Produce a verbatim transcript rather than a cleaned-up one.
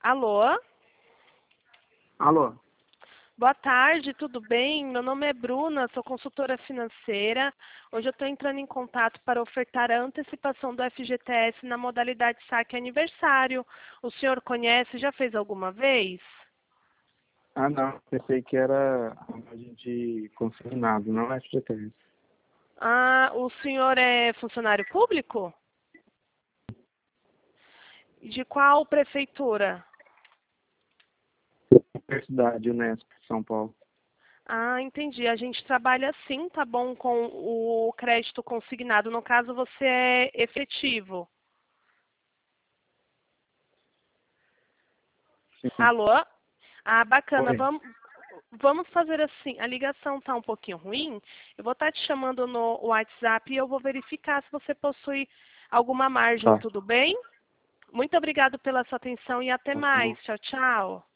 Alô? Alô? Boa tarde, tudo bem? Meu nome é Bruna, sou consultora financeira. Hoje eu estou entrando em contato para ofertar a antecipação do F G T S na modalidade saque aniversário. O senhor conhece, já fez alguma vez? Ah, não. Pensei que era a margem de consignado, não F G T S. Ah, o senhor é funcionário público? De qual prefeitura? Universidade Unesp, São Paulo. Ah, entendi. A gente trabalha sim, tá bom, com o crédito consignado. No caso, você é efetivo. Sim. Alô? Ah, bacana. Oi. Vamos, vamos fazer assim. A ligação está um pouquinho ruim. Eu vou estar te chamando no WhatsApp e eu vou verificar se você possui alguma margem. Tá. Tudo bem? Muito obrigado pela sua atenção e até Tá bom. mais. Tchau, tchau.